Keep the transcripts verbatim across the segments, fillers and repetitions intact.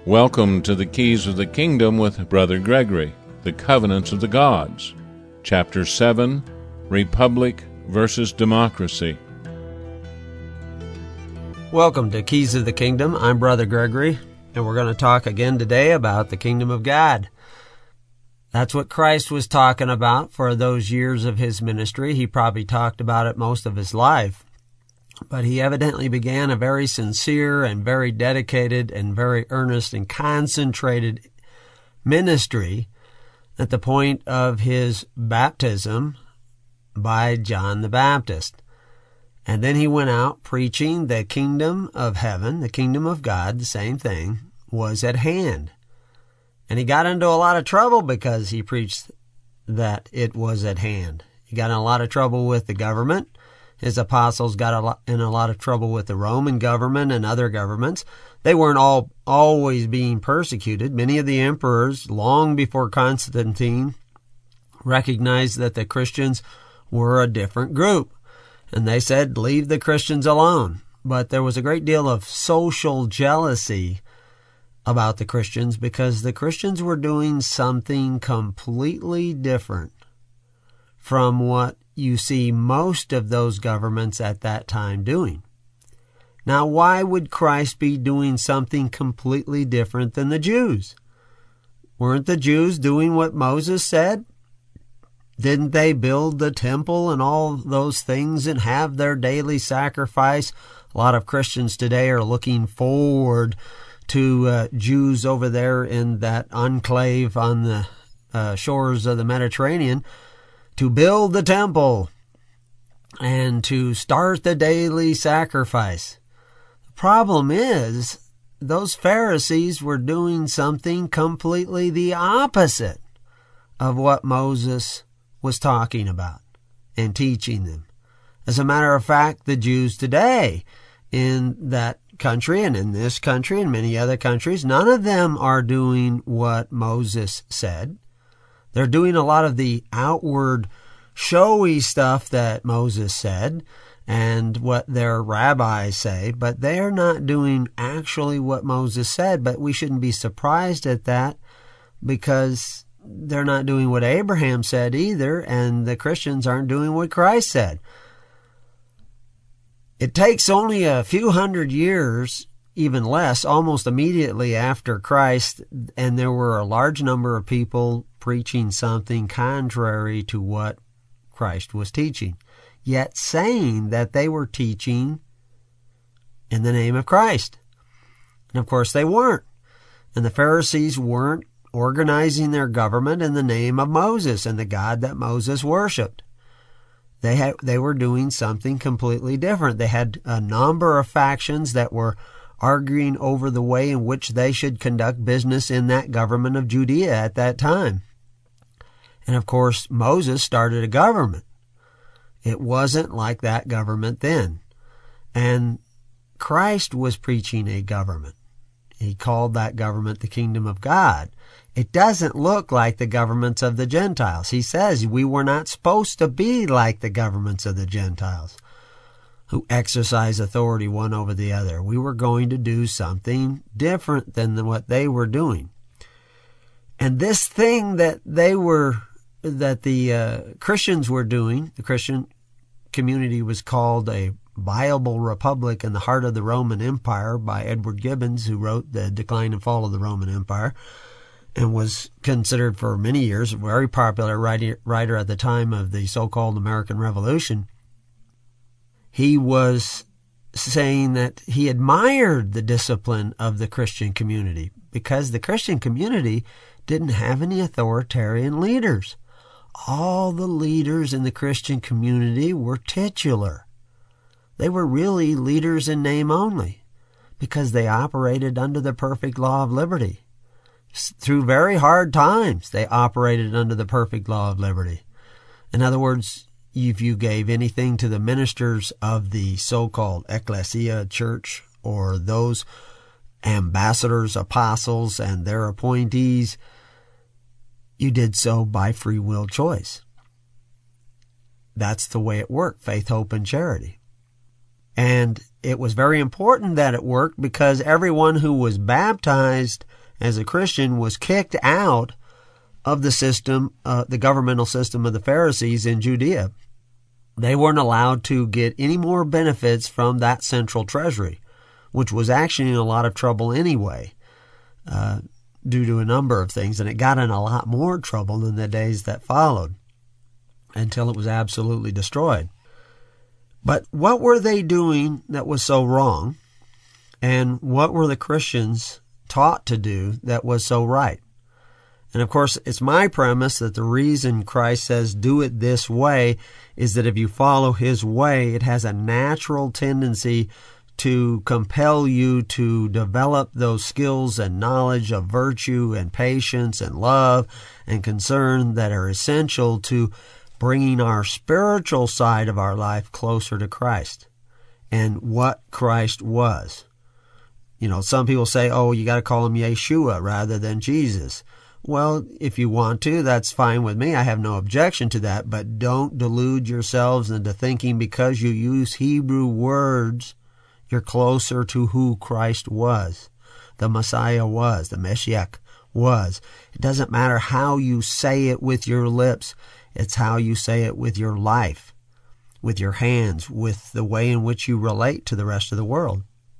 Welcome to the Keys of the Kingdom with Brother Gregory, the Covenants of the Gods, Chapter seven, Republic versus Democracy. Welcome to Keys of the Kingdom. I'm Brother Gregory, and we're going to talk again today about the Kingdom of God. That's what Christ was talking about for those years of his ministry. He probably talked about it most of his life. But he evidently began a very sincere and very dedicated and very earnest and concentrated ministry at the point of his baptism by John the Baptist. And then he went out preaching the kingdom of heaven, the kingdom of God, the same thing, was at hand. And he got into a lot of trouble because he preached that it was at hand. He got in a lot of trouble with the government. His apostles got a lot, in a lot of trouble with the Roman government and other governments. They weren't all always being persecuted. Many of the emperors, long before Constantine, recognized that the Christians were a different group. And they said, leave the Christians alone. But there was a great deal of social jealousy about the Christians because the Christians were doing something completely different from what you see most of those governments at that time doing. Now, why would Christ be doing something completely different than the Jews? Weren't the Jews doing what Moses said? Didn't they build the temple and all those things and have their daily sacrifice? A lot of Christians today are looking forward to uh, Jews over there in that enclave on the uh, shores of the Mediterranean to build the temple and to start the daily sacrifice. The problem is, those Pharisees were doing something completely the opposite of what Moses was talking about and teaching them. As a matter of fact, the Jews today in that country and in this country and many other countries, none of them are doing what Moses said. They're doing a lot of the outward showy stuff that Moses said and what their rabbis say, but they're not doing actually what Moses said. But we shouldn't be surprised at that because they're not doing what Abraham said either, and the Christians aren't doing what Christ said. It takes only a few hundred years, even less, almost immediately after Christ, and there were a large number of people preaching something contrary to what Christ was teaching, yet saying that they were teaching in the name of Christ. And of course they weren't. And the Pharisees weren't organizing their government in the name of Moses and the God that Moses worshiped. They had, they were doing something completely different. They had a number of factions that were arguing over the way in which they should conduct business in that government of Judea at that time. And of course, Moses started a government. It wasn't like that government then. And Christ was preaching a government. He called that government the kingdom of God. It doesn't look like the governments of the Gentiles. He says we were not supposed to be like the governments of the Gentiles who exercise authority one over the other. We were going to do something different than what they were doing. And this thing that they were, that the uh, Christians were doing, the Christian community was called a viable republic in the heart of the Roman Empire by Edward Gibbons, who wrote The Decline and Fall of the Roman Empire, and was considered for many years a very popular writer, writer at the time of the so-called American Revolution. He was saying that he admired the discipline of the Christian community because the Christian community didn't have any authoritarian leaders. All the leaders in the Christian community were titular. They were really leaders in name only because they operated under the perfect law of liberty. Through very hard times, they operated under the perfect law of liberty. In other words, if you gave anything to the ministers of the so-called ecclesia church or those ambassadors, apostles, and their appointees, you did so by free will choice. That's the way it worked, faith, hope, and charity. And it was very important that it worked because everyone who was baptized as a Christian, was kicked out of the system, uh, the governmental system of the Pharisees in Judea. They weren't allowed to get any more benefits from that central treasury, which was actually in a lot of trouble anyway, uh, due to a number of things. And it got in a lot more trouble in the days that followed until it was absolutely destroyed. But what were they doing that was so wrong? And what were the Christians taught to do that was so right? And of course, it's my premise that the reason Christ says do it this way is that if you follow his way, it has a natural tendency to compel you to develop those skills and knowledge of virtue and patience and love and concern that are essential to bringing our spiritual side of our life closer to Christ and what Christ was. You know, some people say, oh, you got to call him Yeshua rather than Jesus. Well, if you want to, that's fine with me. I have no objection to that, but don't delude yourselves into thinking because you use Hebrew words, you're closer to who Christ was, the Messiah was, the Meshiach was. It doesn't matter how you say it with your lips. It's how you say it with your life, with your hands, with the way in which you relate to the rest of the world.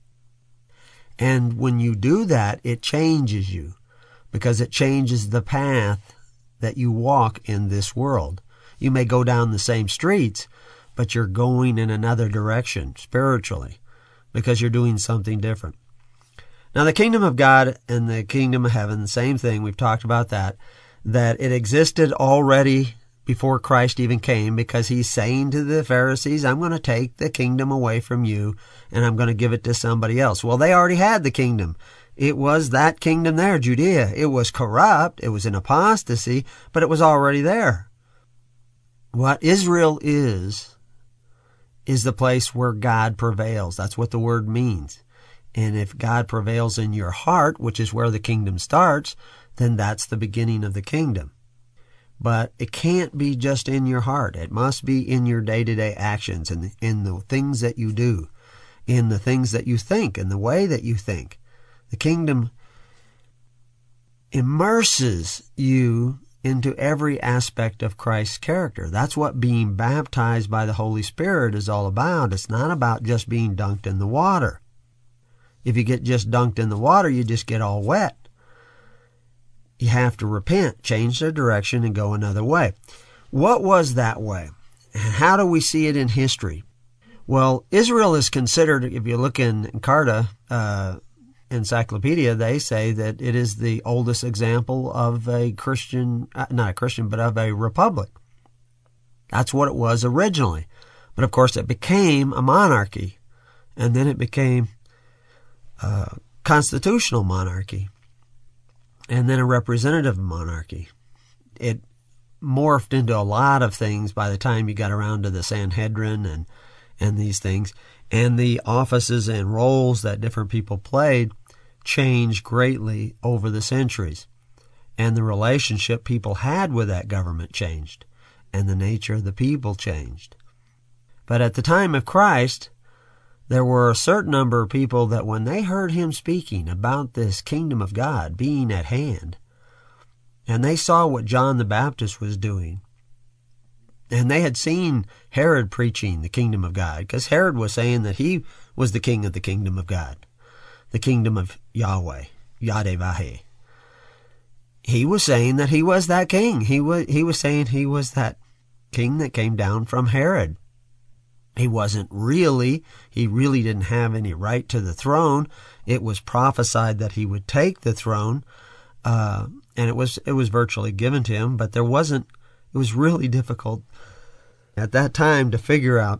And when you do that, it changes you because it changes the path that you walk in this world. You may go down the same streets, but you're going in another direction spiritually because you're doing something different. Now, the kingdom of God and the kingdom of heaven, the same thing. We've talked about that, that it existed already before Christ even came, because he's saying to the Pharisees, I'm going to take the kingdom away from you and I'm going to give it to somebody else. Well, they already had the kingdom. It was that kingdom there, Judea. It was corrupt. It was in apostasy, but it was already there. What Israel is, is the place where God prevails. That's what the word means. And if God prevails in your heart, which is where the kingdom starts, then that's the beginning of the kingdom. But it can't be just in your heart. It must be in your day-to-day actions and in the things that you do, in the things that you think, in the way that you think. The kingdom immerses you into every aspect of Christ's character. That's what being baptized by the Holy Spirit is all about. It's not about just being dunked in the water. If you get just dunked in the water, you just get all wet. You have to repent, change the direction, and go another way. What was that way? How do we see it in history? Well, Israel is considered, if you look in Encarta uh, Encyclopedia, they say that it is the oldest example of a Christian, uh, not a Christian, but of a republic. That's what it was originally. But of course, it became a monarchy, and then it became a constitutional monarchy, and then a representative monarchy. It morphed into a lot of things by the time you got around to the Sanhedrin and and these things. And the offices and roles that different people played changed greatly over the centuries. And the relationship people had with that government changed. And the nature of the people changed. But at the time of Christ, there were a certain number of people that when they heard him speaking about this kingdom of God being at hand, and they saw what John the Baptist was doing, and they had seen Herod preaching the kingdom of God, because Herod was saying that he was the king of the kingdom of God, the kingdom of Yahweh, Yadeh-Vaheh. He was saying that he was that king. He was, he was saying he was that king that came down from Herod. He wasn't really, he really didn't have any right to the throne. It was prophesied that he would take the throne, uh, and it was it was virtually given to him, but there wasn't, it was really difficult at that time to figure out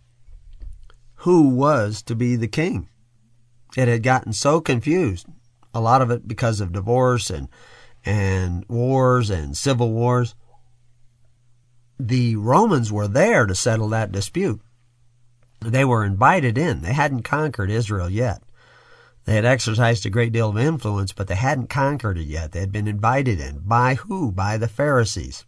who was to be the king. It had gotten so confused, a lot of it because of divorce and, and wars and civil wars. The Romans were there to settle that dispute. They were invited in. They hadn't conquered Israel yet. They had exercised a great deal of influence, but they hadn't conquered it yet. They had been invited in. By who? By the Pharisees.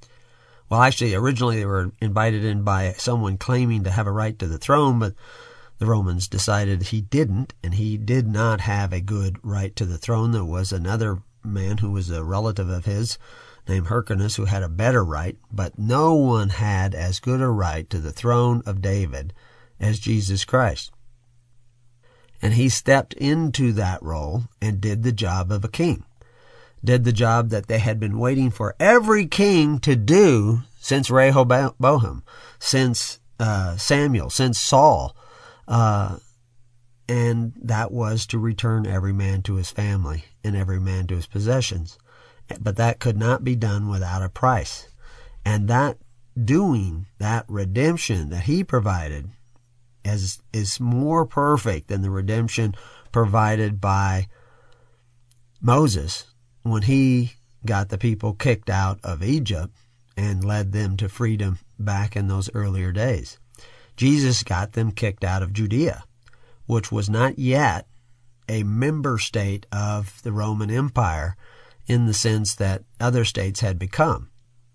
Well, actually, originally they were invited in by someone claiming to have a right to the throne, but The Romans decided he didn't, and he did not have a good right to the throne. There was another man who was a relative of his named Hyrcanus who had a better right, but no one had as good a right to the throne of David as Jesus Christ. And he stepped into that role and did the job of a king, did the job that they had been waiting for every king to do since Rehoboam, since uh, Samuel, since Saul, uh, and that was to return every man to his family and every man to his possessions. But that could not be done without a price. And that doing, that redemption that he provided is, is more perfect than the redemption provided by Moses when he got the people kicked out of Egypt and led them to freedom back in those earlier days. Jesus got them kicked out of Judea, which was not yet a member state of the Roman Empire in the sense that other states had become.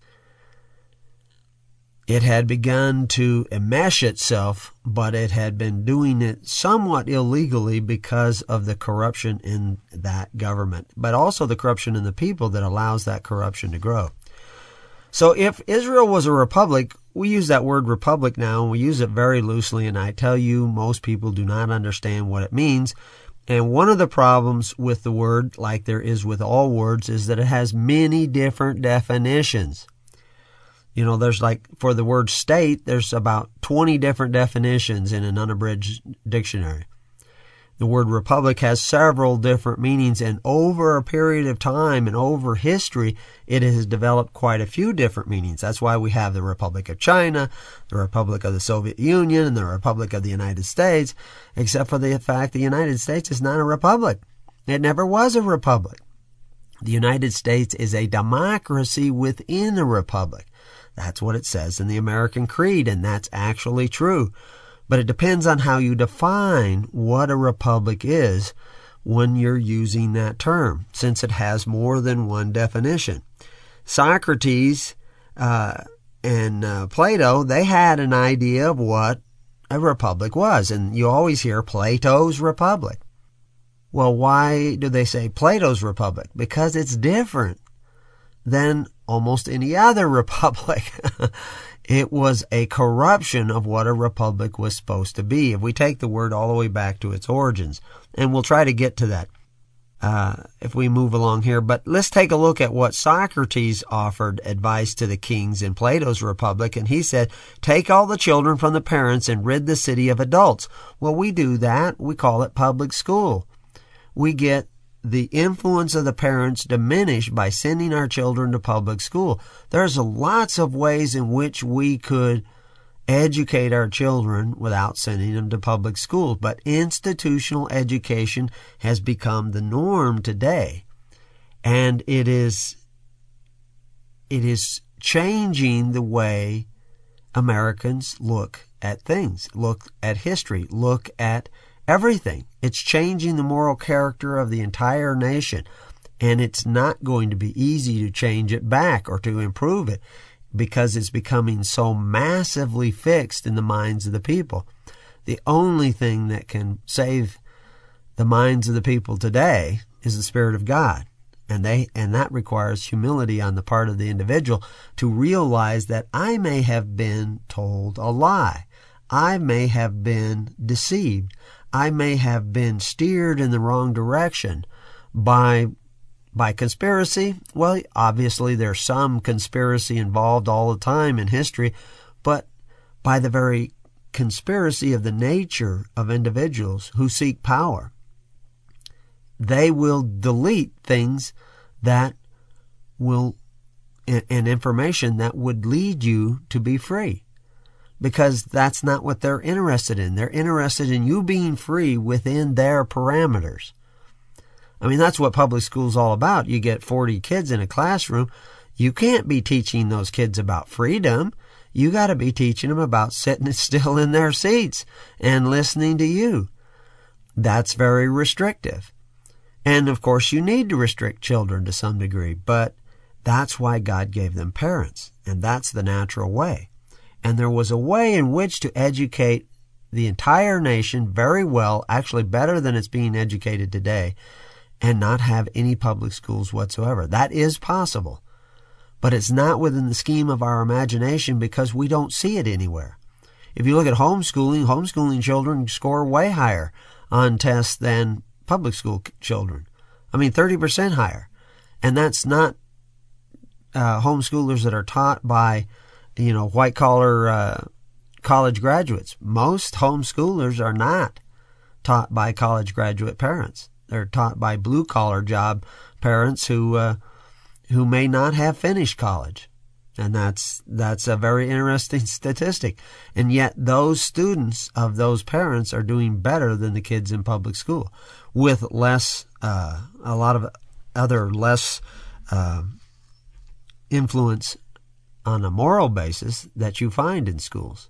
It had begun to enmesh itself, but it had been doing it somewhat illegally because of the corruption in that government, but also the corruption in the people that allows that corruption to grow. So if Israel was a republic, we use that word republic now, and we use it very loosely, and I tell you, most people do not understand what it means. And one of the problems with the word, like there is with all words, is that it has many different definitions. You know, there's like, for the word state, there's about twenty different definitions in an unabridged dictionary. The word republic has several different meanings, and over a period of time and over history, it has developed quite a few different meanings. That's why we have the Republic of China, the Republic of the Soviet Union, and the Republic of the United States, except for the fact the United States is not a republic. It never was a republic. The United States is a democracy within a republic. That's what it says in the American Creed, and that's actually true. But it depends on how you define what a republic is when you're using that term, since it has more than one definition. Socrates uh, and uh, Plato, they had an idea of what a republic was, and you always hear Plato's Republic. Well, why do they say Plato's Republic? Because it's different than almost any other republic. It was a corruption of what a republic was supposed to be, if we take the word all the way back to its origins. And we'll try to get to that uh, if we move along here. But let's take a look at what Socrates offered advice to the kings in Plato's Republic. And he said, take all the children from the parents and rid the city of adults. Well, we do that. We call it public school. We get the influence of the parents diminished by sending our children to public school. There's lots of ways in which we could educate our children without sending them to public school, but institutional education has become the norm today, and it is it is changing the way Americans look at things, look at history, look at everything. It's changing the moral character of the entire nation, and it's not going to be easy to change it back or to improve it because it's becoming so massively fixed in the minds of the people. The only thing that can save the minds of the people today is the Spirit of God, and they and that requires humility on the part of the individual to realize that I may have been told a lie. I may have been deceived. I may have been steered in the wrong direction by by conspiracy. Well, obviously there's some conspiracy involved all the time in history, but by the very conspiracy of the nature of individuals who seek power, they will delete things that will and information that would lead you to be free. Because that's not what they're interested in. They're interested in you being free within their parameters. I mean, that's what public school's all about. You get forty kids in a classroom. You can't be teaching those kids about freedom. You got to be teaching them about sitting still in their seats and listening to you. That's very restrictive. And of course, you need to restrict children to some degree, but that's why God gave them parents, and that's the natural way. And there was a way in which to educate the entire nation very well, actually better than it's being educated today, and not have any public schools whatsoever. That is possible. But it's not within the scheme of our imagination because we don't see it anywhere. If you look at homeschooling, homeschooling children score way higher on tests than public school children. I mean, thirty percent higher. And that's not uh, homeschoolers that are taught by, you know, white-collar uh, college graduates. Most homeschoolers are not taught by college graduate parents. They're taught by blue-collar job parents who uh, who may not have finished college. And that's that's a very interesting statistic. And yet those students of those parents are doing better than the kids in public school with less, uh, a lot of other less uh, influence on a moral basis that you find in schools.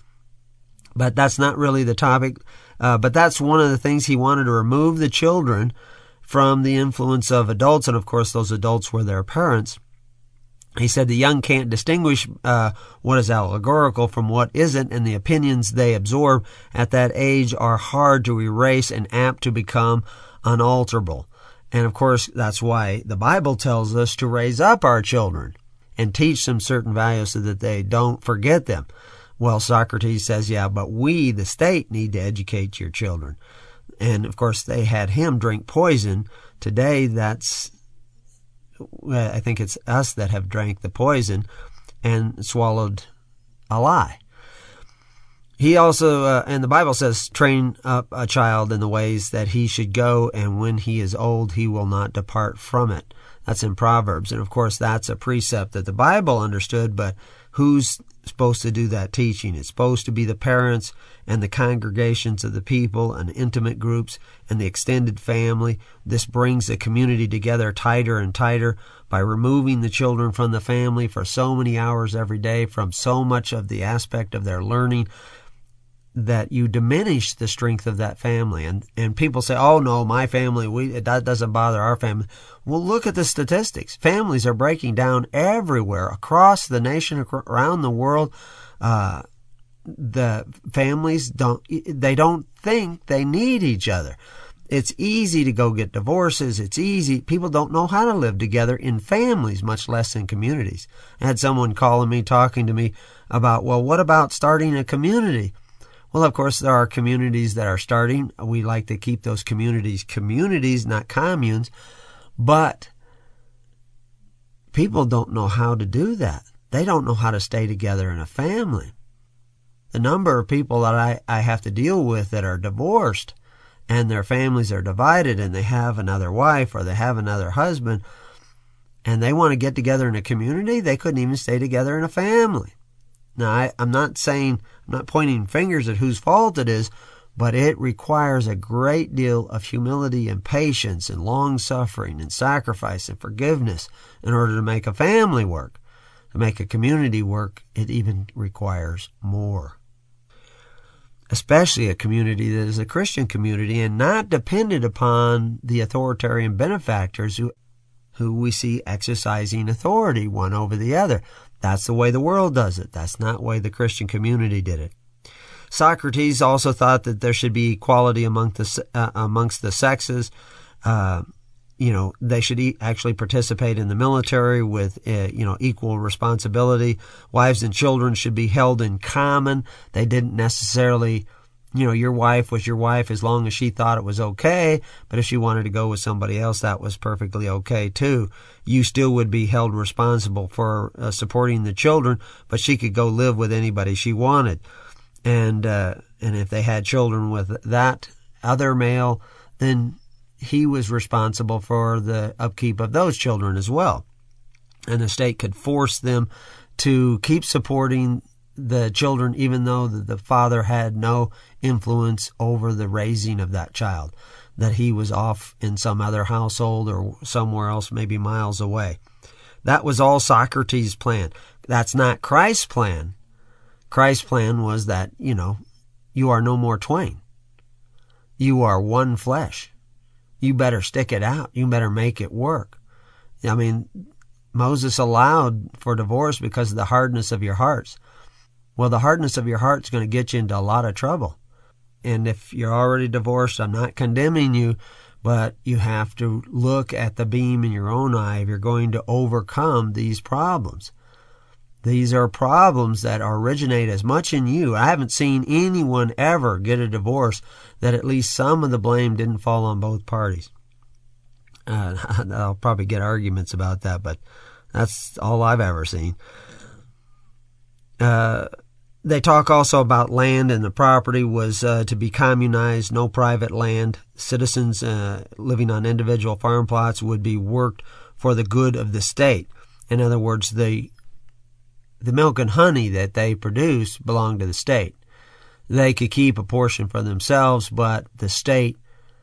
But that's not really the topic. Uh, but that's one of the things he wanted to remove the children from the influence of adults. And of course, those adults were their parents. He said the young can't distinguish uh, what is allegorical from what isn't, and the opinions they absorb at that age are hard to erase and apt to become unalterable. And of course, that's why the Bible tells us to raise up our children and teach them certain values so that they don't forget them. Well, Socrates says, yeah, but we, the state, need to educate your children. And of course, they had him drink poison. Today, that's I think it's us that have drank the poison and swallowed a lie. He also, uh, and the Bible says, train up a child in the ways that he should go, and when he is old, he will not depart from it. That's in Proverbs. And of course, that's a precept that the Bible understood, but who's supposed to do that teaching? It's supposed to be the parents and the congregations of the people and intimate groups and the extended family. This brings the community together tighter and tighter by removing the children from the family for so many hours every day from so much of the aspect of their learning that you diminish the strength of that family. And and people say, oh, no, my family, we that doesn't bother our family. Well, look at the statistics. Families are breaking down everywhere, across the nation, around the world. Uh, the families don't, they don't think they need each other. It's easy to go get divorces. It's easy. People don't know how to live together in families, much less in communities. I had someone calling me, talking to me about, well, what about starting a community? Well, of course, there are communities that are starting. We like to keep those communities communities, not communes. But people don't know how to do that. They don't know how to stay together in a family. The number of people that I, I have to deal with that are divorced and their families are divided and they have another wife or they have another husband and they want to get together in a community, they couldn't even stay together in a family. Now, I, I'm not saying, I'm not pointing fingers at whose fault it is, but it requires a great deal of humility and patience and long-suffering and sacrifice and forgiveness in order to make a family work. To make a community work, it even requires more. Especially a community that is a Christian community and not dependent upon the authoritarian benefactors who, who we see exercising authority one over the other. That's the way the world does it. That's not the way the Christian community did it. Socrates also thought that there should be equality among the, uh, amongst the sexes. Uh, you know, they should e- actually participate in the military with, uh, you know, equal responsibility. Wives and children should be held in common. They didn't necessarily, you know, your wife was your wife as long as she thought it was okay. But if she wanted to go with somebody else, that was perfectly okay too. You still would be held responsible for uh, supporting the children, but she could go live with anybody she wanted. And uh, and if they had children with that other male, then he was responsible for the upkeep of those children as well. And the state could force them to keep supporting the children even though the, the father had no influence over the raising of that child, that he was off in some other household or somewhere else, maybe miles away. That was all Socrates' plan. That's not Christ's plan. Christ's plan was that, you know, you are no more twain. You are one flesh. You better stick it out. You better make it work. I mean, Moses allowed for divorce because of the hardness of your hearts. Well, the hardness of your heart is going to get you into a lot of trouble. And if you're already divorced, I'm not condemning you, but you have to look at the beam in your own eye if you're going to overcome these problems. These are problems that originate as much in you. I haven't seen anyone ever get a divorce that at least some of the blame didn't fall on both parties. Uh, I'll probably get arguments about that, but that's all I've ever seen. Uh, they talk also about land, and the property was uh, to be communized, no private land. Citizens uh, living on individual farm plots would be worked for the good of the state. In other words, the the milk and honey that they produce belonged to the state. They could keep a portion for themselves, but the state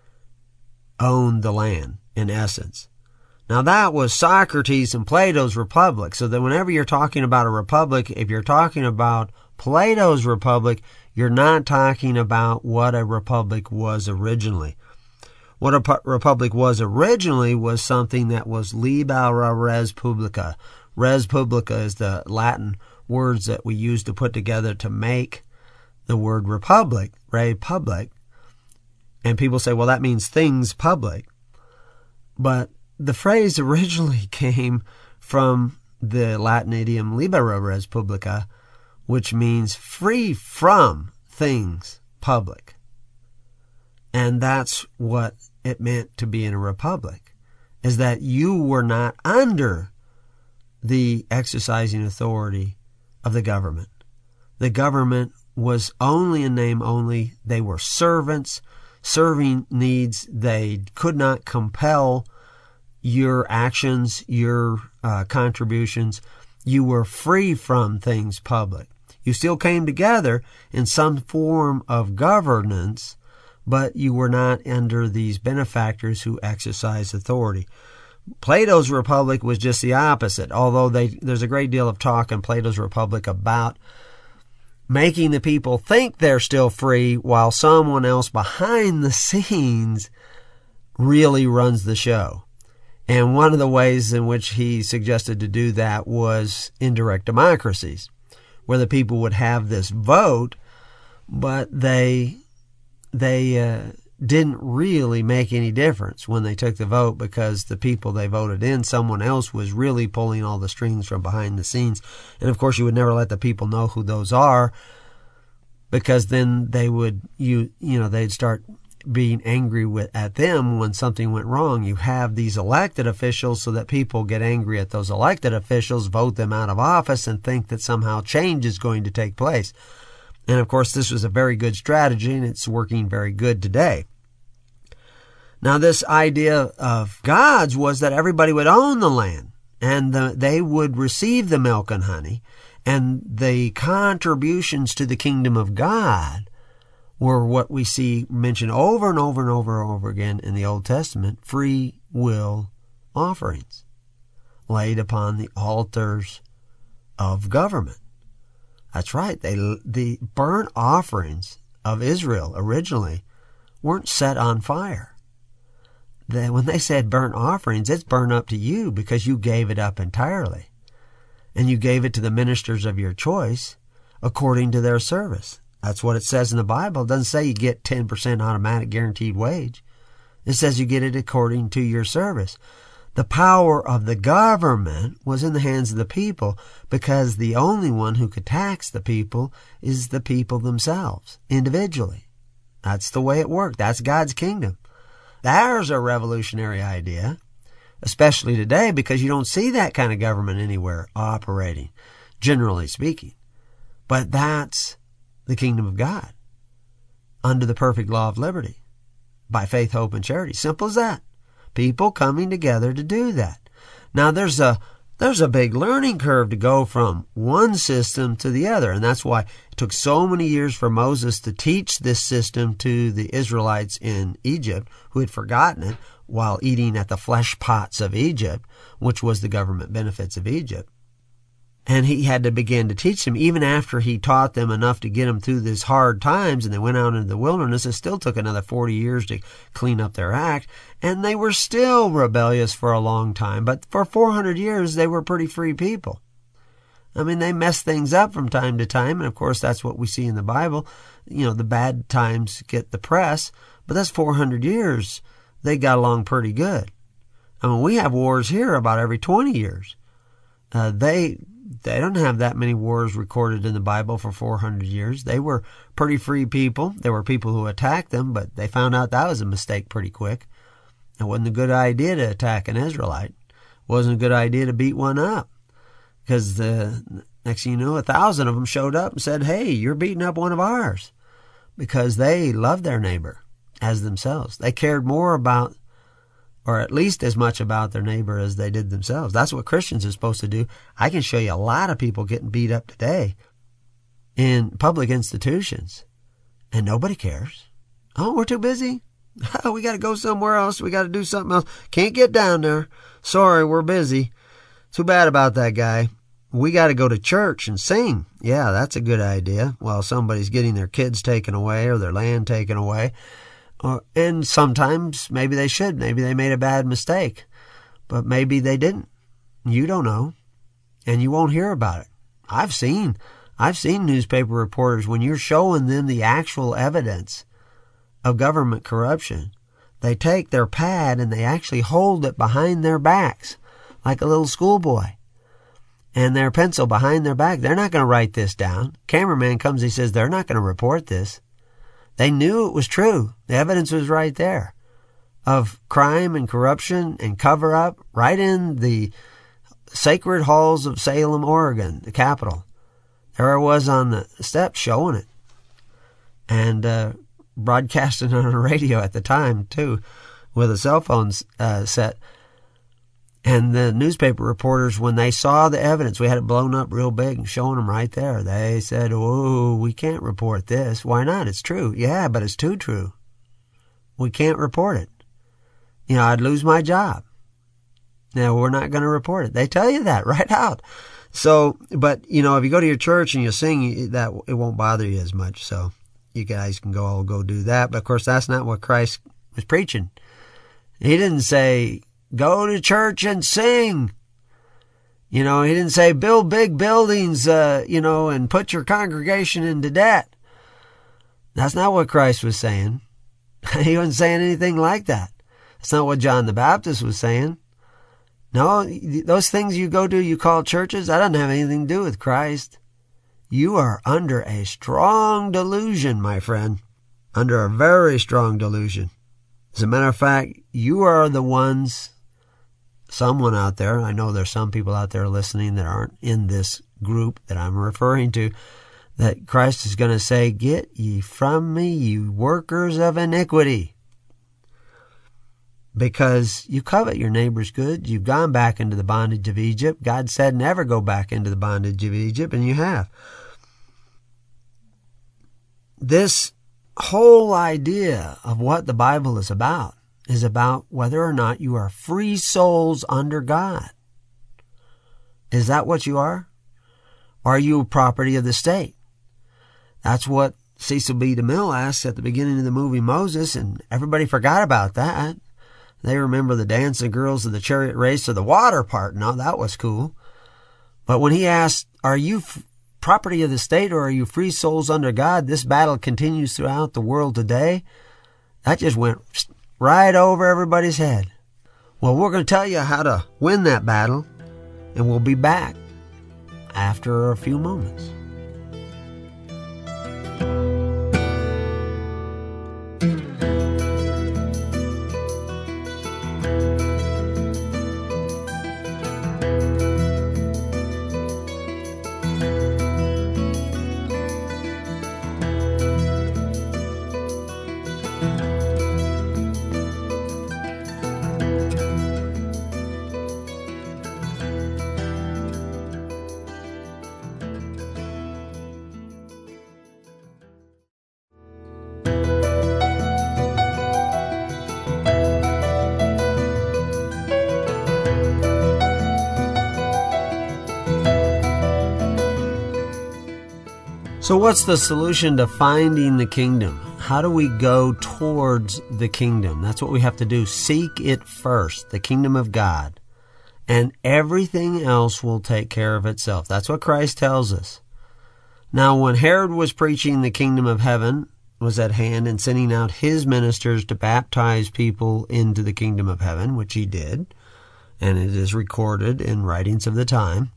owned the land, in essence. Now that was Socrates and Plato's republic. So that whenever you're talking about a republic, if you're talking about Plato's republic, you're not talking about what a republic was originally. What a pu- republic was originally was something that was libera res publica. Res publica is the Latin words that we use to put together to make the word republic, republic. And people say, well, that means things public. But the phrase originally came from the Latin idiom libera res publica, which means free from things public. And that's what it meant to be in a republic, is that you were not under the exercising authority of the government. The government was only in name only. They were servants, serving needs. They could not compel your actions, your uh, contributions. You were free from things public. You still came together in some form of governance, but you were not under these benefactors who exercise authority. Plato's Republic was just the opposite, although they, there's a great deal of talk in Plato's Republic about making the people think they're still free while someone else behind the scenes really runs the show. And one of the ways in which he suggested to do that was indirect democracies, where the people would have this vote, but they they uh, didn't really make any difference when they took the vote, because the people they voted in, someone else was really pulling all the strings from behind the scenes. And of course, you would never let the people know who those are, because then they would, you you know, they'd start being angry with at them when something went wrong. You have these elected officials so that people get angry at those elected officials, vote them out of office, and think that somehow change is going to take place. And of course, this was a very good strategy, and it's working very good today. Now, this idea of gods was that everybody would own the land, and the, they would receive the milk and honey, and the contributions to the kingdom of God were what we see mentioned over and over and over and over again in the Old Testament, free will offerings laid upon the altars of government. That's right. They, the burnt offerings of Israel originally weren't set on fire. They, when they said burnt offerings, it's burned up to you because you gave it up entirely. And you gave it to the ministers of your choice according to their service. That's what it says in the Bible. It doesn't say you get ten percent automatic guaranteed wage. It says you get it according to your service. The power of the government was in the hands of the people, because the only one who could tax the people is the people themselves, individually. That's the way it worked. That's God's kingdom. There's a revolutionary idea, especially today, because you don't see that kind of government anywhere operating, generally speaking. But that's the kingdom of God, under the perfect law of liberty, by faith, hope, and charity. Simple as that. People coming together to do that. Now, there's a there's a big learning curve to go from one system to the other, and that's why it took so many years for Moses to teach this system to the Israelites in Egypt, who had forgotten it while eating at the flesh pots of Egypt, which was the government benefits of Egypt. And he had to begin to teach them, even after he taught them enough to get them through these hard times, and they went out into the wilderness. It still took another forty years to clean up their act, and they were still rebellious for a long time. But for four hundred years, they were pretty free people. I mean, they mess things up from time to time, and of course that's what we see in the Bible. You know, the bad times get the press, but that's four hundred years. They got along pretty good. I mean, we have wars here about every twenty years. Uh, they they don't have that many wars recorded in the Bible for four hundred years. They were pretty free people. There were people who attacked them, but they found out that was a mistake pretty quick. It wasn't a good idea to attack an Israelite. It wasn't a good idea to beat one up. Because the next thing you know, a thousand of them showed up and said, hey, you're beating up one of ours. Because they loved their neighbor as themselves. They cared more about, or at least as much about their neighbor as they did themselves. That's what Christians are supposed to do. I can show you a lot of people getting beat up today in public institutions, and nobody cares. Oh, we're too busy. Oh, we got to go somewhere else. We got to do something else. Can't get down there. Sorry, we're busy. Too bad about that guy. We got to go to church and sing. Yeah, that's a good idea. While somebody's getting their kids taken away or their land taken away. Uh, and sometimes maybe they should. Maybe they made a bad mistake. But maybe they didn't. You don't know. And you won't hear about it. I've seen, I've seen newspaper reporters, when you're showing them the actual evidence of government corruption, they take their pad and they actually hold it behind their backs like a little schoolboy. And their pencil behind their back. They're not going to write this down. Cameraman comes, he says, they're not going to report this. They knew it was true. The evidence was right there of crime and corruption and cover-up right in the sacred halls of Salem, Oregon, the capital. There I was on the steps showing it. And uh, broadcasting on the radio at the time, too, with a cell phone uh, set. And the newspaper reporters, when they saw the evidence, we had it blown up real big and showing them right there. They said, oh, we can't report this. Why not? It's true. Yeah, but it's too true. We can't report it. You know, I'd lose my job. Now, we're not going to report it. They tell you that right out. So, but, you know, if you go to your church and you sing, that it won't bother you as much. So you guys can go all go do that. But, of course, that's not what Christ was preaching. He didn't say, go to church and sing. You know, he didn't say build big buildings, uh, you know, and put your congregation into debt. That's not what Christ was saying. He wasn't saying anything like that. That's not what John the Baptist was saying. No, those things you go to, you call churches, that doesn't have anything to do with Christ. You are under a strong delusion, my friend. Under a very strong delusion. As a matter of fact, you are the ones, someone out there, I know there's some people out there listening that aren't in this group that I'm referring to, that Christ is going to say, get ye from me, you workers of iniquity. Because you covet your neighbor's goods. You've gone back into the bondage of Egypt. God said never go back into the bondage of Egypt, and you have. This whole idea of what the Bible is about is about whether or not you are free souls under God. Is that what you are? Are you property of the state? That's what Cecil B. DeMille asked at the beginning of the movie Moses, and everybody forgot about that. They remember the dancing girls of the chariot race or the water part. No, that was cool. But when he asked, are you f- property of the state or are you free souls under God? This battle continues throughout the world today. That just went right over everybody's head. Well, we're going to tell you how to win that battle, and we'll be back after a few moments. So what's the solution to finding the kingdom? How do we go towards the kingdom? That's what we have to do. Seek it first, the kingdom of God, and everything else will take care of itself. That's what Christ tells us. Now, when Herod was preaching the kingdom of heaven was at hand and sending out his ministers to baptize people into the kingdom of heaven, which he did, and it is recorded in writings of the time,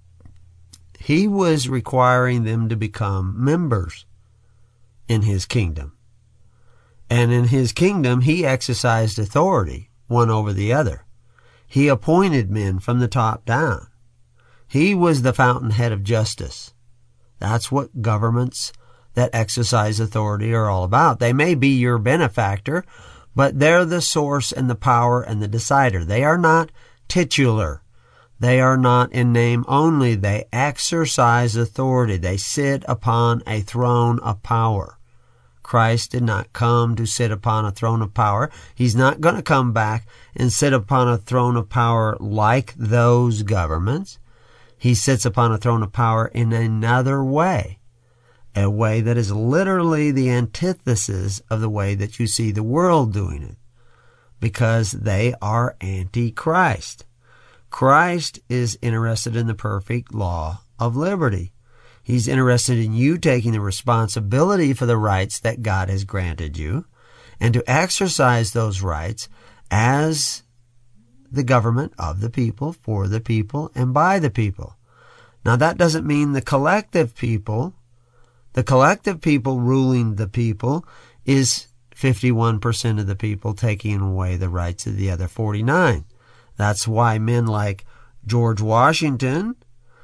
he was requiring them to become members in his kingdom. And in his kingdom, he exercised authority one over the other. He appointed men from the top down. He was the fountainhead of justice. That's what governments that exercise authority are all about. They may be your benefactor, but they're the source and the power and the decider. They are not titular. They are not in name only. They exercise authority. They sit upon a throne of power. Christ did not come to sit upon a throne of power. He's not going to come back and sit upon a throne of power like those governments. He sits upon a throne of power in another way, a way that is literally the antithesis of the way that you see the world doing it, because they are anti-Christ. Christ is interested in the perfect law of liberty. He's interested in you taking the responsibility for the rights that God has granted you and to exercise those rights as the government of the people, for the people, and by the people. Now, that doesn't mean the collective people. The collective people ruling the people is fifty-one percent of the people taking away the rights of the other forty-nine. That's why men like George Washington,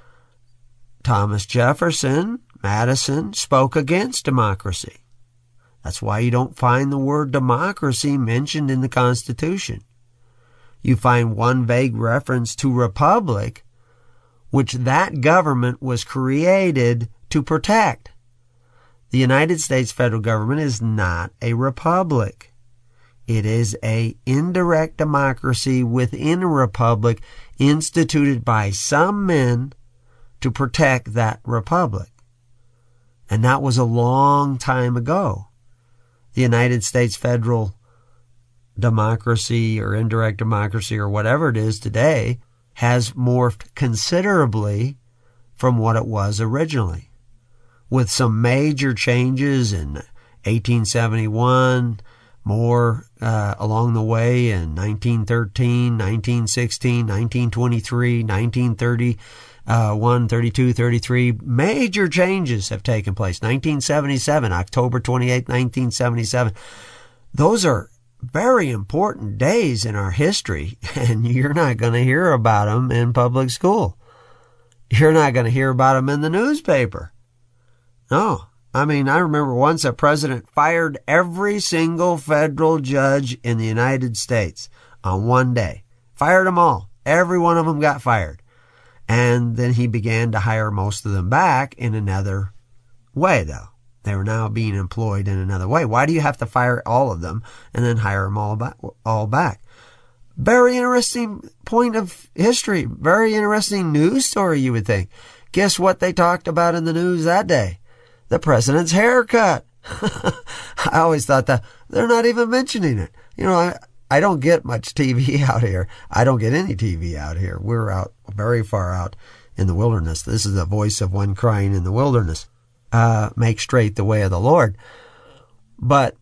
Thomas Jefferson, Madison spoke against democracy. That's why you don't find the word democracy mentioned in the Constitution. You find one vague reference to republic, which that government was created to protect. The United States federal government is not a republic. It is a indirect democracy within a republic instituted by some men to protect that republic. And that was a long time ago. The United States federal democracy or indirect democracy or whatever it is today has morphed considerably from what it was originally, with some major changes in eighteen seventy-one, more uh, along the way in nineteen thirteen, nineteen sixteen, nineteen twenty-three, nineteen thirty-one, thirty-two, thirty-three. Major changes have taken place. nineteen seventy-seven, October twenty-eighth, nineteen seventy-seven. Those are very important days in our history, and you're not going to hear about them in public school. You're not going to hear about them in the newspaper. No. I mean, I remember once a president fired every single federal judge in the United States on one day. Fired them all. Every one of them got fired. And then he began to hire most of them back in another way, though. They were now being employed in another way. Why do you have to fire all of them and then hire them all back? All back? Very interesting point of history. Very interesting news story, you would think. Guess what they talked about in the news that day? The president's haircut. I always thought that they're not even mentioning it. You know, I, I don't get much T V out here. I don't get any T V out here. We're out very far out in the wilderness. This is the voice of one crying in the wilderness. Uh, make straight the way of the Lord. But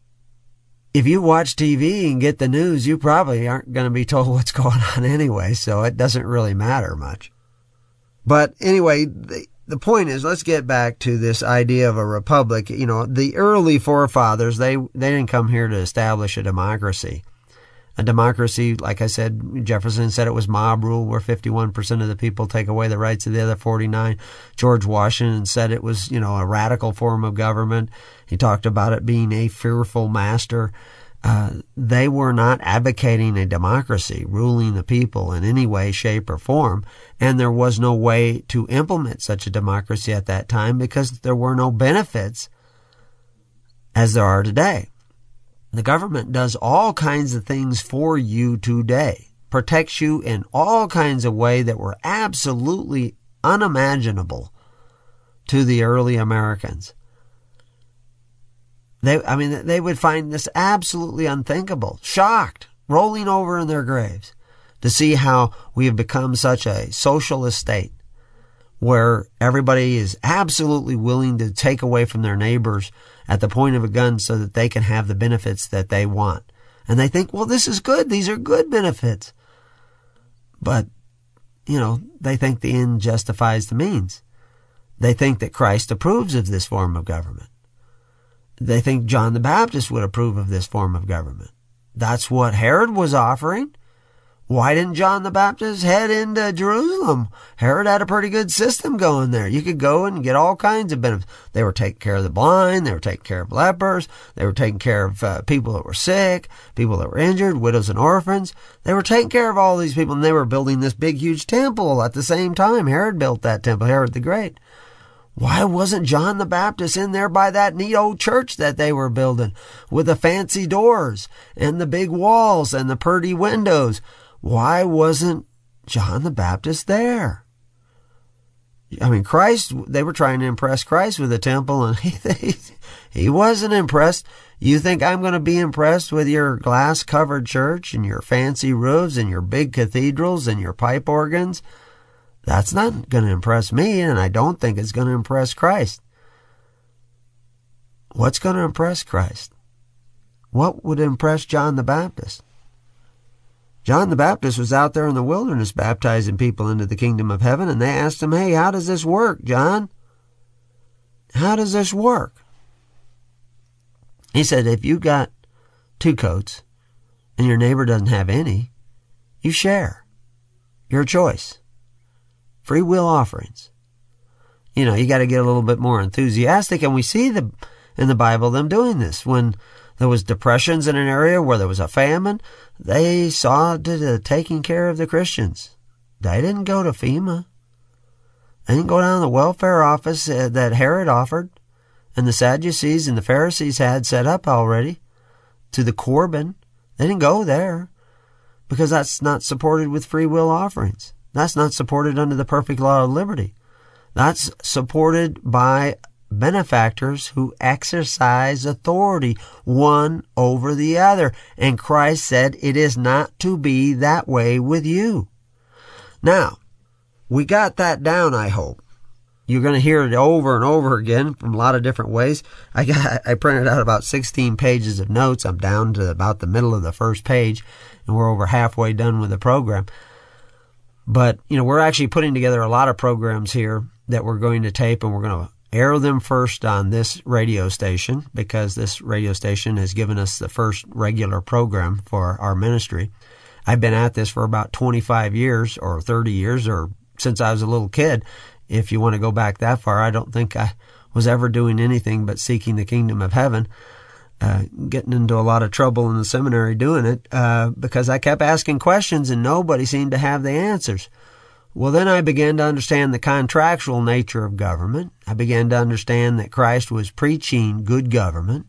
if you watch T V and get the news, you probably aren't going to be told what's going on anyway, so it doesn't really matter much. But anyway, the, the point is, let's get back to this idea of a republic. You know, the early forefathers, they, they didn't come here to establish a democracy. A democracy, like I said, Jefferson said it was mob rule, where fifty-one percent of the people take away the rights of the other forty-nine. George Washington said it was, you know, a radical form of government. He talked about it being a fearful master. Uh, they were not advocating a democracy, ruling the people in any way, shape, or form. And there was no way to implement such a democracy at that time because there were no benefits as there are today. The government does all kinds of things for you today, protects you in all kinds of ways that were absolutely unimaginable to the early Americans. They, I mean, they would find this absolutely unthinkable, shocked, rolling over in their graves. to see how we have become such a socialist state where everybody is absolutely willing to take away from their neighbors at the point of a gun so that they can have the benefits that they want. And they think, well, this is good. These are good benefits. But, you know, they think the end justifies the means. They think that Christ approves of this form of government. They think John the Baptist would approve of this form of government. That's what Herod was offering. Why didn't John the Baptist head into Jerusalem? Herod had a pretty good system going there. You could go and get all kinds of benefits. They were taking care of the blind. They were taking care of lepers. They were taking care of uh, people that were sick, people that were injured, widows and orphans. They were taking care of all these people, and they were building this big, huge temple at the same time. Herod built that temple, Herod the Great. Why wasn't John the Baptist in there by that neat old church that they were building with the fancy doors and the big walls and the pretty windows? Why wasn't John the Baptist there? I mean, Christ, they were trying to impress Christ with the temple, and he, he wasn't impressed. You think I'm going to be impressed with your glass-covered church and your fancy roofs and your big cathedrals and your pipe organs? That's not going to impress me, and I don't think it's going to impress Christ. What's going to impress Christ? What would impress John the Baptist? John the Baptist was out there in the wilderness baptizing people into the kingdom of heaven, and they asked him, hey, how does this work, John? How does this work? He said, if you got two coats and your neighbor doesn't have any, you share. Your choice. Free will offerings. You know, you got to get a little bit more enthusiastic, and we see the in the Bible them doing this. When there was depressions in an area where there was a famine, they saw to the taking care of the Christians. They didn't go to FEMA. They didn't go down to the welfare office uh, that Herod offered and the Sadducees and the Pharisees had set up already, to the Corban. They didn't go there because that's not supported with free will offerings. That's not supported under the perfect law of liberty. That's supported by benefactors who exercise authority one over the other. And Christ said it is not to be that way with you. Now, we got that down, I hope. You're going to hear it over and over again from a lot of different ways. I got I printed out about sixteen pages of notes. I'm down to about the middle of the first page, and we're over halfway done with the program. But, you know, we're actually putting together a lot of programs here that we're going to tape, and we're going to air them first on this radio station, because this radio station has given us the first regular program for our ministry. I've been at this for about twenty-five years or thirty years, or since I was a little kid. If you want to go back that far, I don't think I was ever doing anything but seeking the kingdom of heaven. Uh, getting into a lot of trouble in the seminary doing it, uh, because I kept asking questions and nobody seemed to have the answers. Well, then I began to understand the contractual nature of government. I began to understand that Christ was preaching good government,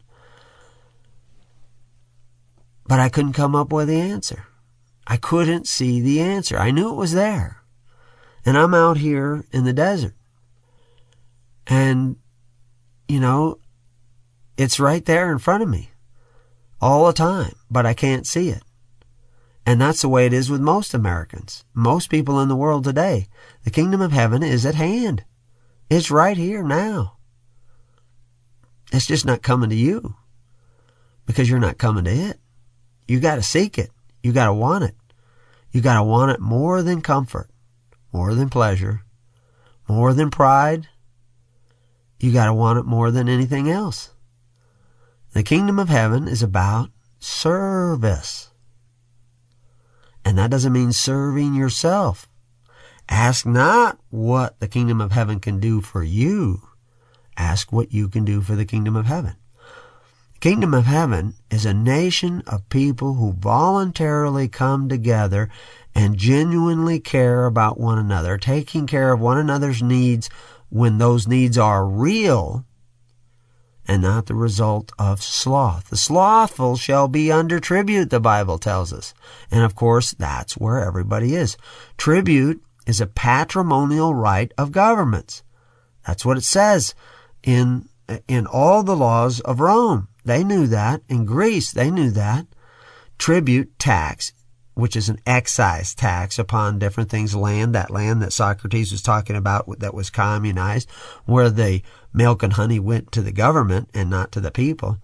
but I couldn't come up with the answer. I couldn't see the answer. I knew it was there. And I'm out here in the desert. And, you know, it's right there in front of me all the time, but I can't see it. And that's the way it is with most Americans, most people in the world today. The kingdom of heaven is at hand. It's right here now. It's just not coming to you because you're not coming to it. You got to seek it. You got to want it. You got to want it more than comfort, more than pleasure, more than pride. You got to want it more than anything else. The kingdom of heaven is about service. And that doesn't mean serving yourself. Ask not what the kingdom of heaven can do for you. Ask what you can do for the kingdom of heaven. The kingdom of heaven is a nation of people who voluntarily come together and genuinely care about one another, taking care of one another's needs when those needs are real and not the result of sloth. The slothful shall be under tribute, the Bible tells us. And of course, that's where everybody is. Tribute is a patrimonial right of governments. That's what it says in, in all the laws of Rome. They knew that. In Greece, they knew that. Tribute, tax, which is an excise tax upon different things, land, that land that Socrates was talking about that was communized, where the milk and honey went to the government and not to the people.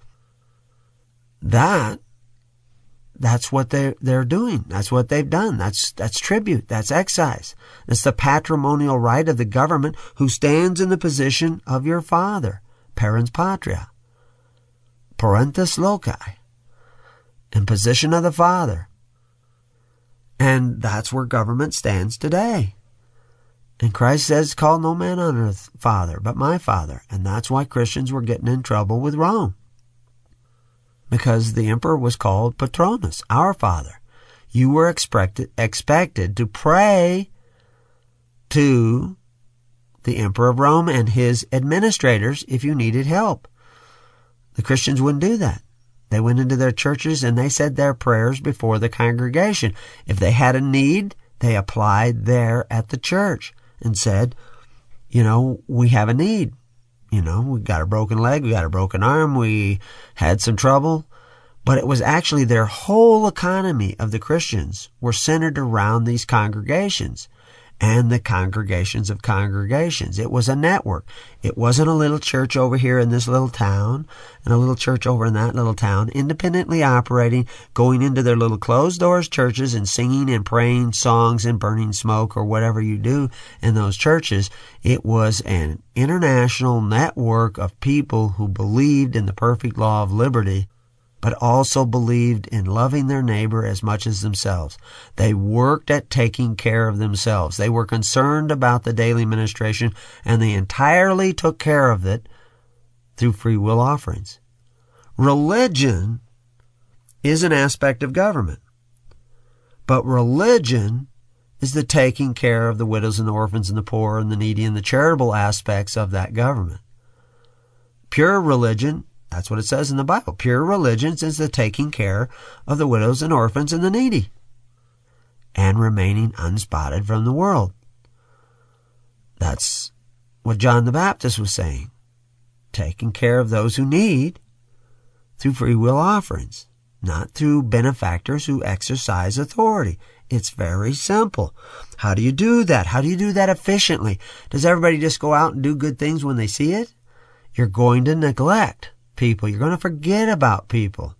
That, that's what they're, they're doing. That's what they've done. That's, that's tribute. That's excise. It's the patrimonial right of the government who stands in the position of your father, parens patria, parentis loci, in position of the father. And that's where government stands today. And Christ says, call no man on earth father, but my father. And that's why Christians were getting in trouble with Rome. Because the emperor was called Patronus, our father. You were expected, expected to pray to the emperor of Rome and his administrators if you needed help. The Christians wouldn't do that. They went into their churches and they said their prayers before the congregation. If they had a need, they applied there at the church and said, you know, we have a need. You know, we got a broken leg, we got a broken arm, we had some trouble. But it was actually their whole economy of the Christians were centered around these congregations and the congregations of congregations. It was a network. It wasn't a little church over here in this little town and a little church over in that little town, independently operating, going into their little closed doors churches and singing and praying songs and burning smoke or whatever you do in those churches. It was an international network of people who believed in the perfect law of liberty, but also believed in loving their neighbor as much as themselves. They worked at taking care of themselves. They were concerned about the daily ministration, and they entirely took care of it through free will offerings. Religion is an aspect of government, but religion is the taking care of the widows and the orphans and the poor and the needy and the charitable aspects of that government. Pure religion, that's what it says in the Bible. Pure religion is the taking care of the widows and orphans and the needy and remaining unspotted from the world. That's what John the Baptist was saying. Taking care of those who need through free will offerings, not through benefactors who exercise authority. It's very simple. How do you do that? How do you do that efficiently? Does everybody just go out and do good things when they see it? You're going to neglect people. You're going to forget about people.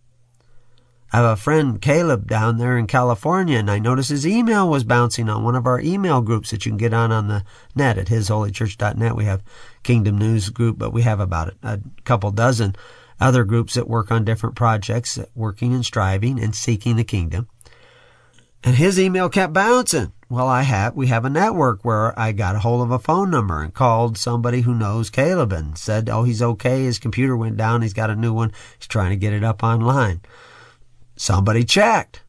I have a friend, Caleb, down there in California, and I noticed his email was bouncing on one of our email groups that you can get on on the net at his holy church dot net. We have Kingdom News group, but we have about a couple dozen other groups that work on different projects, working and striving and seeking the kingdom. And his email kept bouncing. Well, I have, we have a network where I got a hold of a phone number and called somebody who knows Caleb and said, oh, he's okay. His computer went down. He's got a new one. He's trying to get it up online. Somebody checked.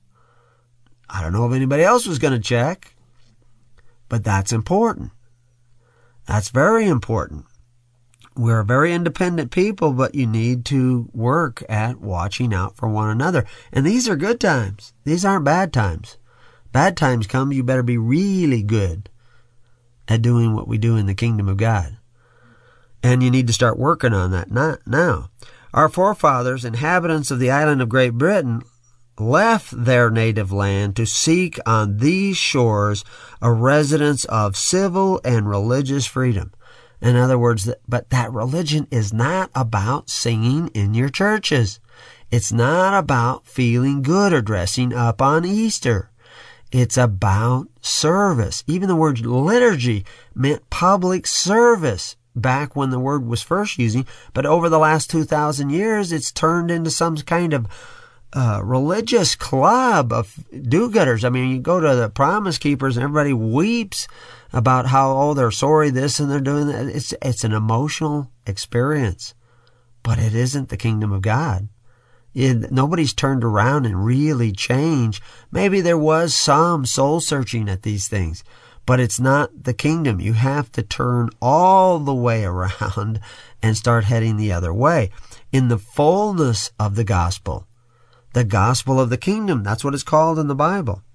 I don't know if anybody else was going to check, but that's important. That's very important. We're very independent people, but you need to work at watching out for one another. And these are good times. These aren't bad times. Bad times come, you better be really good at doing what we do in the kingdom of God. And you need to start working on that now. Our forefathers, inhabitants of the island of Great Britain, left their native land to seek on these shores a residence of civil and religious freedom. In other words, but that religion is not about singing in your churches. It's not about feeling good or dressing up on Easter. It's about service. Even the word liturgy meant public service back when the word was first using, but over the last two thousand years, it's turned into some kind of uh, religious club of do-gooders. I mean, you go to the Promise Keepers and everybody weeps about how, oh, they're sorry this and they're doing that. It's, it's an emotional experience, but it isn't the kingdom of God. It, nobody's turned around and really changed. Maybe there was some soul searching at these things, but it's not the kingdom. You have to turn all the way around and start heading the other way. In the fullness of the gospel, the gospel of the kingdom, that's what it's called in the Bible.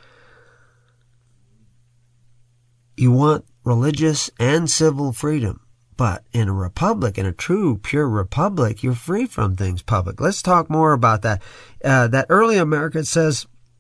You want religious and civil freedom. But in a republic, in a true, pure republic, you're free from things public. Let's talk more about that. Uh, that early America says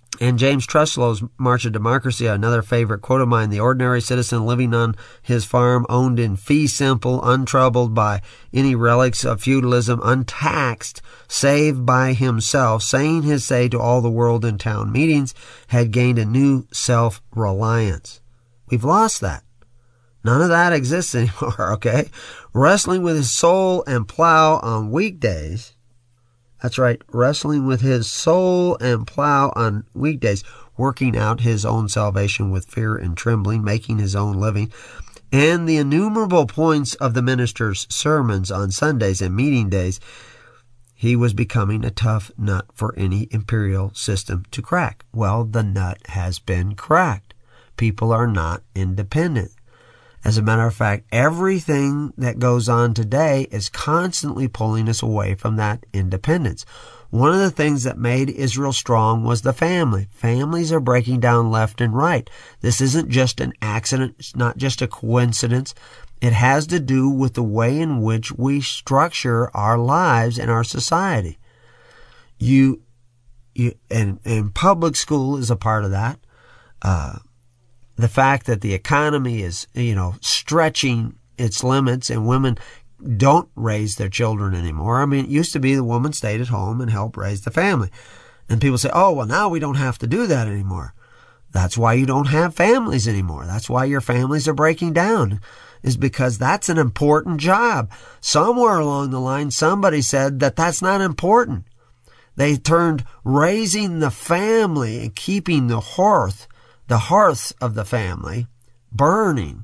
And James Truslow's March of Democracy, another favorite quote of mine, the ordinary citizen living on his farm, owned in fee simple, untroubled by any relics of feudalism, untaxed, saved by himself, saying his say to all the world in town meetings, had gained a new self-reliance. We've lost that. None of that exists anymore, okay? Wrestling with his soul and plow on weekdays. That's right, wrestling with his soul and plow on weekdays, working out his own salvation with fear and trembling, making his own living, and the innumerable points of the minister's sermons on Sundays and meeting days, he was becoming a tough nut for any imperial system to crack. Well, the nut has been cracked. People are not independent. As a matter of fact, everything that goes on today is constantly pulling us away from that independence. One of the things that made Israel strong was the family. Families are breaking down left and right. This isn't just an accident. It's not just a coincidence. It has to do with the way in which we structure our lives and our society. You, you, and, and public school is a part of that. Uh, The fact that the economy is, you know, stretching its limits and women don't raise their children anymore. I mean, it used to be the woman stayed at home and helped raise the family. And people say, oh, well, now we don't have to do that anymore. That's why you don't have families anymore. That's why your families are breaking down, is because that's an important job. Somewhere along the line, somebody said that that's not important. They turned raising the family and keeping the hearth the hearth of the family burning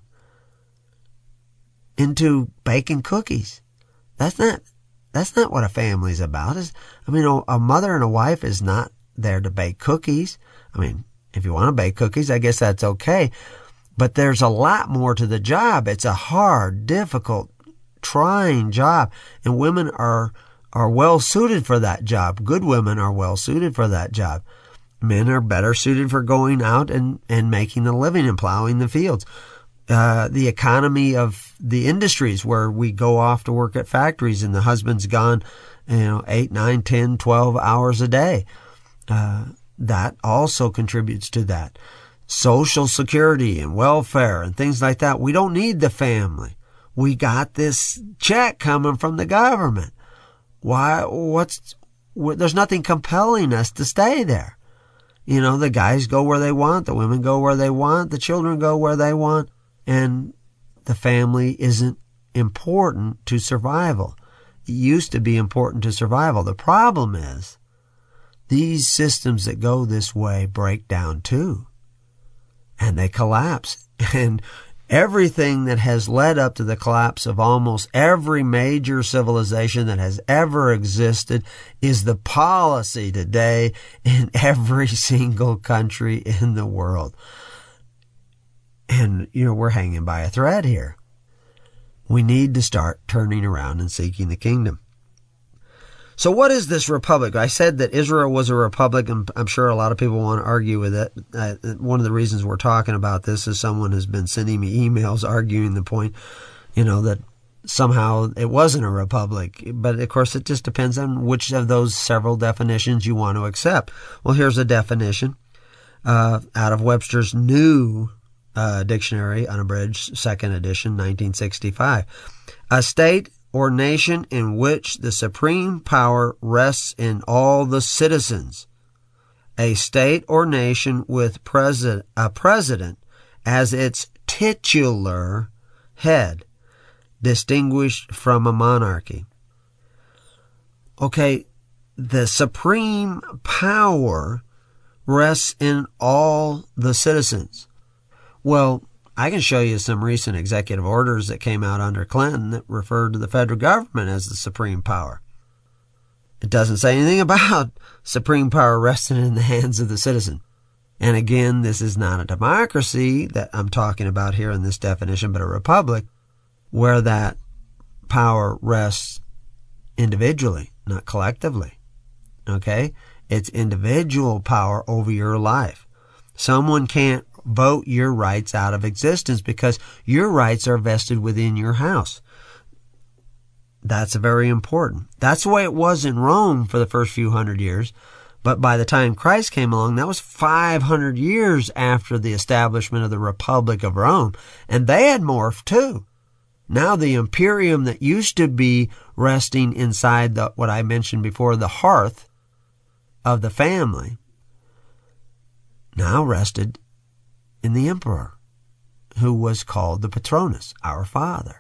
into baking cookies. That's not, that's not what a family's about. Is I mean, a mother and a wife is not there to bake cookies. I mean, if you want to bake cookies, I guess that's okay. But there's a lot more to the job. It's a hard, difficult, trying job. And women are, are well suited for that job. Good women are well suited for that job. Men are better suited for going out and, and making a living and plowing the fields. Uh, the economy of the industries where we go off to work at factories and the husband's gone, you know, eight, nine, ten, twelve hours a day. Uh, that also contributes to that. Social security and welfare and things like that. We don't need the family. We got this check coming from the government. Why, what's, there's nothing compelling us to stay there. You know, the guys go where they want, the women go where they want, the children go where they want, and the family isn't important to survival. It used to be important to survival. The problem is, these systems that go this way break down too, and they collapse. And everything that has led up to the collapse of almost every major civilization that has ever existed is the policy today in every single country in the world. And, you know, we're hanging by a thread here. We need to start turning around and seeking the kingdom. So what is this republic? I said that Israel was a republic, and I'm sure a lot of people want to argue with it. Uh, one of the reasons we're talking about this is someone has been sending me emails arguing the point, you know, that somehow it wasn't a republic. But, of course, it just depends on which of those several definitions you want to accept. Well, here's a definition uh, out of Webster's New uh, Dictionary, Unabridged, second edition, nineteen sixty-five. A state or nation in which the supreme power rests in all the citizens. A state or nation with president, a president as its titular head, distinguished from a monarchy. Okay, the supreme power rests in all the citizens. Well, I can show you some recent executive orders that came out under Clinton that referred to the federal government as the supreme power. It doesn't say anything about supreme power resting in the hands of the citizen. And again, this is not a democracy that I'm talking about here in this definition, but a republic where that power rests individually, not collectively. Okay? It's individual power over your life. Someone can't vote your rights out of existence because your rights are vested within your house. That's very important. That's the way it was in Rome for the first few hundred years. But by the time Christ came along, that was five hundred years after the establishment of the Republic of Rome. And they had morphed too. Now the imperium that used to be resting inside the, what I mentioned before, the hearth of the family, now rested in the emperor, who was called the Patronus, our father.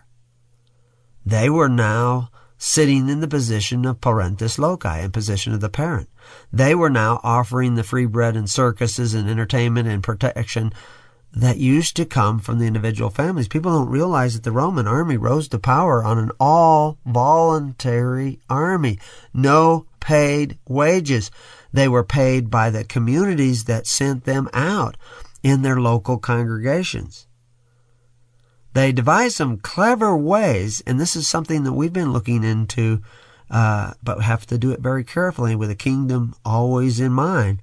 They were now sitting in the position of parentis loci, in position of the parent. They were now offering the free bread and circuses and entertainment and protection that used to come from the individual families. People don't realize that the Roman army rose to power on an all-voluntary army. No paid wages. They were paid by the communities that sent them out in their local congregations. They devised some clever ways, and this is something that we've been looking into, uh, but have to do it very carefully with the kingdom always in mind.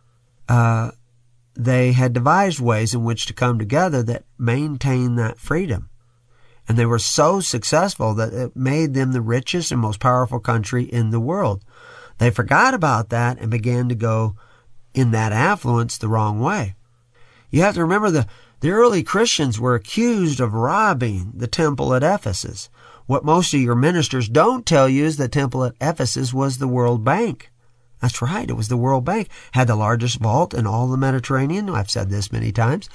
Uh, they had devised ways in which to come together that maintain that freedom. And they were so successful that it made them the richest and most powerful country in the world. They forgot about that and began to go in that affluence the wrong way. You have to remember the The early Christians were accused of robbing the temple at Ephesus. What most of your ministers don't tell you is the temple at Ephesus was the World Bank. That's right, it was the World Bank. Had the largest vault in all the Mediterranean. I've said this many times.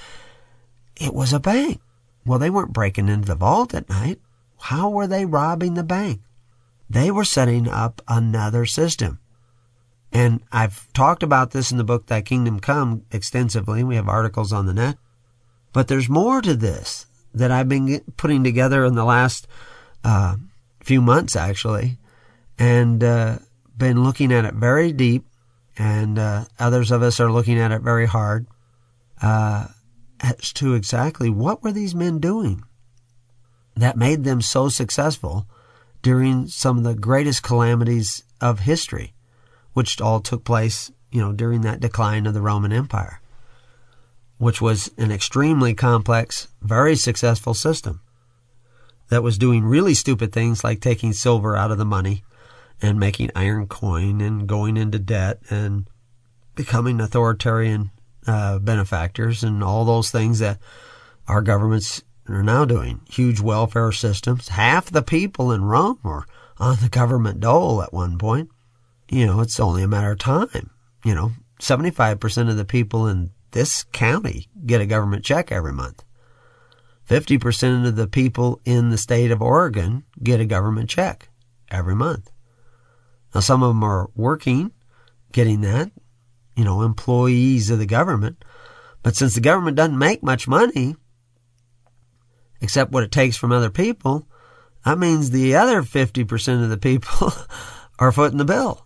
It was a bank. Well, they weren't breaking into the vault at night. How were they robbing the bank? They were setting up another system. And I've talked about this in the book, Thy Kingdom Come, extensively. We have articles on the net. But there's more to this that I've been putting together in the last uh, few months, actually, and uh, been looking at it very deep, and uh, others of us are looking at it very hard uh, as to exactly what were these men doing that made them so successful during some of the greatest calamities of history, which all took place, you know, during that decline of the Roman Empire, which was an extremely complex, very successful system that was doing really stupid things like taking silver out of the money and making iron coin and going into debt and becoming authoritarian uh, benefactors and all those things that our governments are now doing. Huge welfare systems. Half the people in Rome were on the government dole at one point. You know, it's only a matter of time. You know, seventy-five percent of the people in this county get a government check every month. fifty percent of the people in the state of Oregon get a government check every month. Now, some of them are working, getting that, you know, employees of the government. But since the government doesn't make much money, except what it takes from other people, that means the other fifty percent of the people are footing the bill.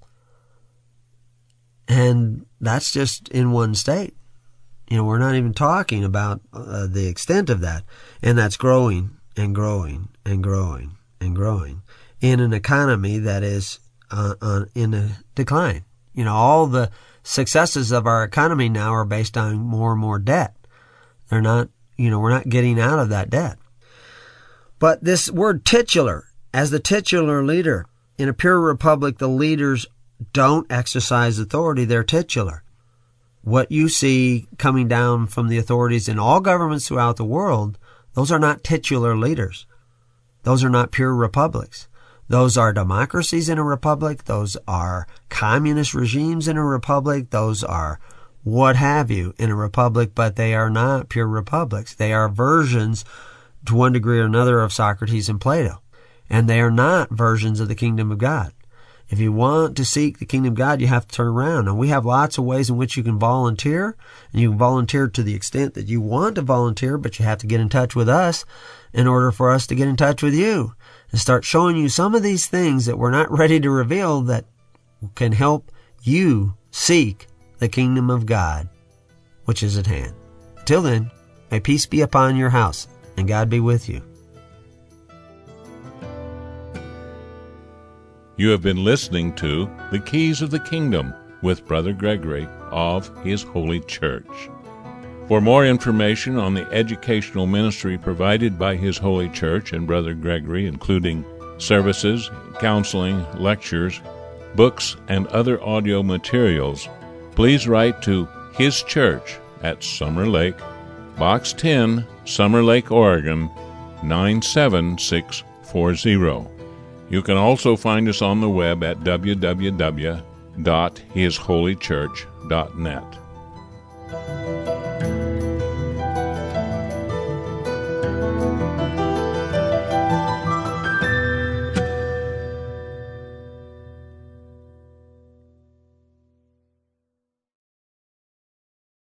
And that's just in one state. You know, we're not even talking about uh, the extent of that. And that's growing and growing and growing and growing in an economy that is uh, on, in a decline. You know, all the successes of our economy now are based on more and more debt. They're not, you know, we're not getting out of that debt. But this word titular, as the titular leader, in a pure republic, the leaders don't exercise authority, they're titular. What you see coming down from the authorities in all governments throughout the world, those are not titular leaders. Those are not pure republics. Those are democracies in a republic. Those are communist regimes in a republic. Those are what have you in a republic, but they are not pure republics. They are versions, to one degree or another, of Socrates and Plato. And they are not versions of the kingdom of God. If you want to seek the kingdom of God, you have to turn around. And we have lots of ways in which you can volunteer. And you can volunteer to the extent that you want to volunteer, but you have to get in touch with us in order for us to get in touch with you and start showing you some of these things that we're not ready to reveal that can help you seek the kingdom of God, which is at hand. Till then, may peace be upon your house and God be with you. You have been listening to The Keys of the Kingdom with Brother Gregory of His Holy Church. For more information on the educational ministry provided by His Holy Church and Brother Gregory, including services, counseling, lectures, books, and other audio materials, please write to His Church at Summer Lake, Box ten, Summer Lake, Oregon, nine seven six four zero. You can also find us on the web at w w w dot his holy church dot net.